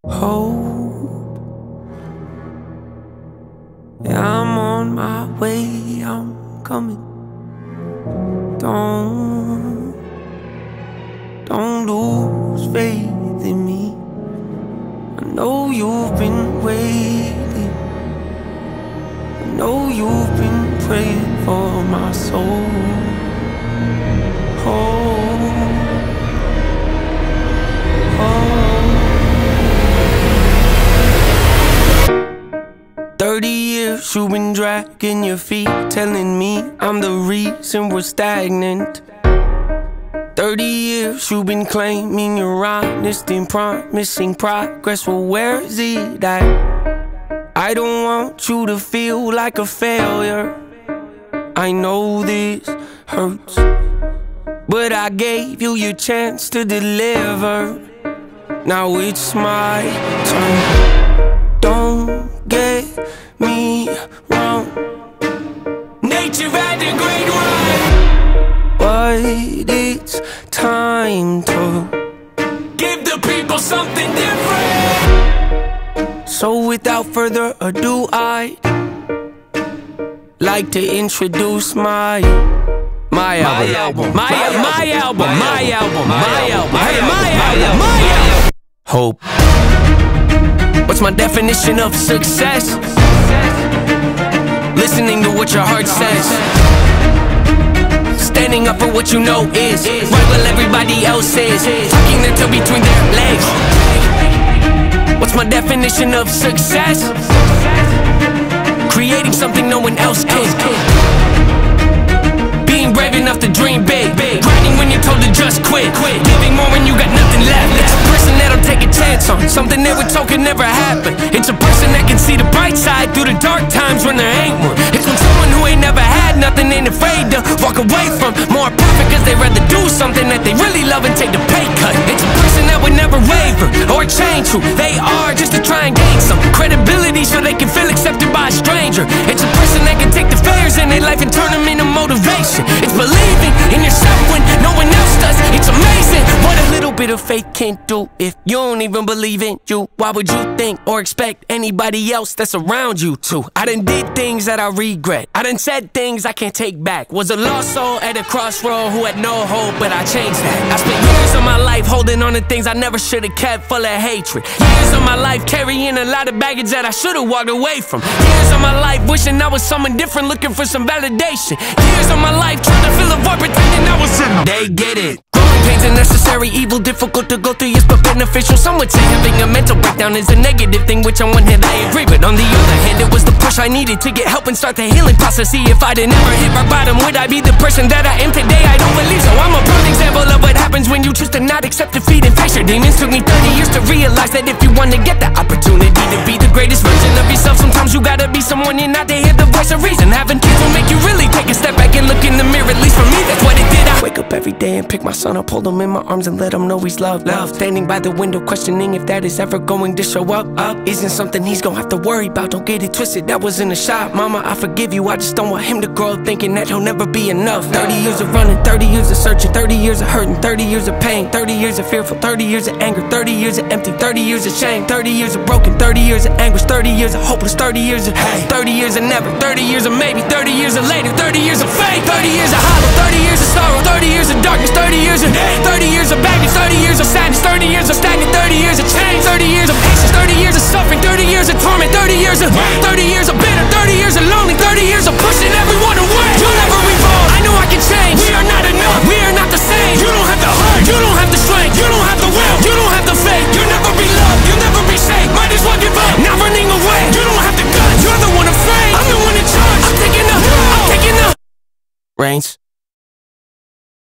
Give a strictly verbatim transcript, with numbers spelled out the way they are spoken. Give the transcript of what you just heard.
hope. Yeah, I'm on my way, I'm coming. Don't, don't lose faith in me. I know you've been waiting. I know you've been praying for my soul. Hope, hope. Thirty years you've been dragging your feet, telling me I'm the reason we're stagnant. Thirty years you've been claiming you're honest and promising progress. Well, where is it at? I don't want you to feel like a failure. I know this hurts, but I gave you your chance to deliver. Now it's my turn. Don't get me wrong, nature had a great run, but it's time to give the people something different. So without further ado, I'd like to introduce my My album, my album, my album, my album, my album, hey, my album, my album. Hope. What's my definition of success? Listening to what your heart says, standing up for what you know is right while everybody else is tucking their toe between their legs. What's my definition of success? Creating something no one else can. Being brave enough to dream big, grinding when you're told to just quit, giving more when you got nothing left. It's a person that'll take a chance on something they were told could never happen. It's a person that can see the bright side through the dark times when there ain't one. It's when someone who ain't never had nothing ain't afraid to walk away from more profit, cause they'd rather do something that they really love and take the pay cut. It's a person that would never waver or change who they are just to try and gain some credibility so they can feel accepted by a stranger. It's a person that can take the failures in their life and turn them into motivation. It's believing in yourself when no one else does. It's amazing what a little bit of faith can do. If you don't even believe in you, why would you think or expect anybody else that's around you to? I done did things that I regret. I done said things I can't take back. Was a lost soul at a crossroad who had no hope, but I changed that. I spent years of my life holding on to things I never should have kept, full of hatred. Years of my life carrying a lot of baggage that I should have walked away from. Years of my life wishing I was someone different, looking for some validation. Years of my life trying to fill a void, pretending I was in. They get it. Growing pains are necessary, evil, difficult to go through, yes, but beneficial. Some would say having a mental breakdown is a negative thing, which on one hand I agree, but on the other hand it was the push I needed to get help and start the healing process. See, if I'd never hit my bottom, would I be the person that I am today? I don't believe so. I'm a prime example of what happens when you choose to not accept defeat and face your demons. Took me thirty years to realize that if you want to get the opportunity to be the greatest version of yourself, sometimes you gotta be someone you're not to hear the voice of reason. Having kids will make you really take a step back and look in the mirror. At least for me, that's what it did. I wake up every day and pick my son up, hold him in my arms and let him know he's loved. Love. Standing by the window questioning if that is ever going to show up. Up isn't something he's gonna have to worry about. Don't get it twisted, that wasn't a shot. Mama, I forgive you, I just don't want him to grow up thinking that he'll never be enough. Thirty years of running, thirty years of searching, thirty years of hurting, thirty years of pain, thirty years of fearful, thirty years of anger, thirty years of empty, thirty years of shame, thirty years of broken, thirty years of anguish, thirty years of hopeless, thirty years of hey, thirty years of never, thirty years of maybe, thirty years of later, thirty years of faith, thirty years of hollow, thirty years of sorrow, thirty years of darkness, thirty years of hate, thirty years of baggage, thirty years of sadness, thirty years of stagnant, thirty years of change, thirty years of patience, thirty years of suffering, thirty years of torment, thirty years of thirty years of bitter, thirty years of lonely, thirty years of pushing everyone away. You'll never evolve, I know I can change. We are not enough, we are not the same. You don't have the heart, you don't have the strength, you don't have the will, you don't have the faith. You'll never be loved, you'll never be safe. Might as well give up, not running away. You don't have the guts, you're the one afraid. I'm the one in charge, I'm taking up, I'm taking up. Reigns.